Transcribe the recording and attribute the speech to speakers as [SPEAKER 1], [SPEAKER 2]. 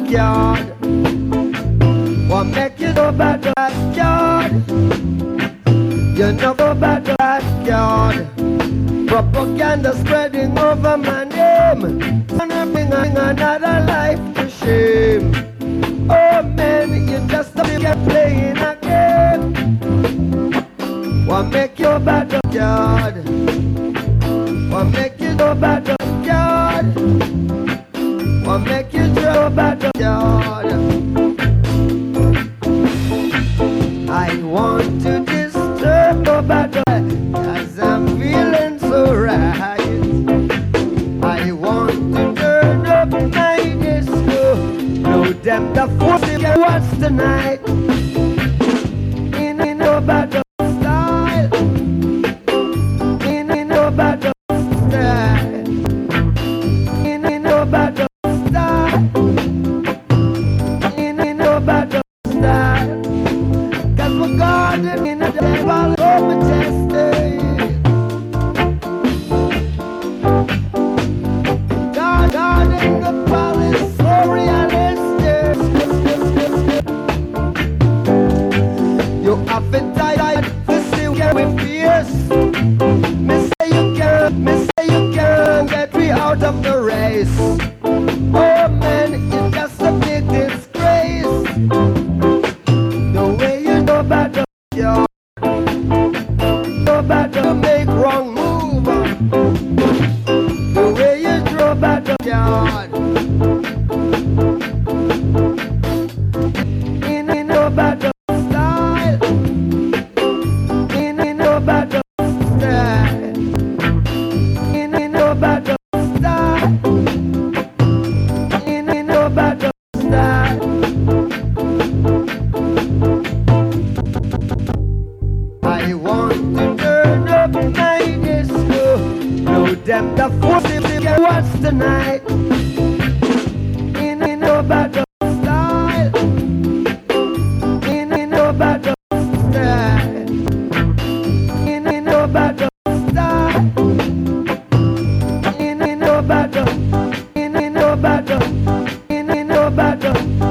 [SPEAKER 1] backyard. What make you go back to backyard? You know go back to backyard. Propaganda spreading over my name. Gonna bring another life to shame. Oh man, you just keep playing a game. What make you go back to backyard? What make you go back to backyard? What make you go back to backyard? I want to disturb the battle, 'cause I'm feeling so right. I want to turn up my disco, blow them the force you can watch tonight. In a battle style, in a battle style, in a battle style, in a battle style. We're guarded in the devil so majestic. God in the palace so realistic. You have to die to see we're fierce. Me say you can't get me out of the race. Oh man, it's just a big disgrace. Go back to backyard. Go back to make wrong move. The way you drove back to backyard. In a battle style. In a battle style. In a battle style. In a battle style. I want to turn up my disco, blow them the force you can watch tonight. In a battle style, in a battle style, in a battle style, in a battle, in a battle, in a battle.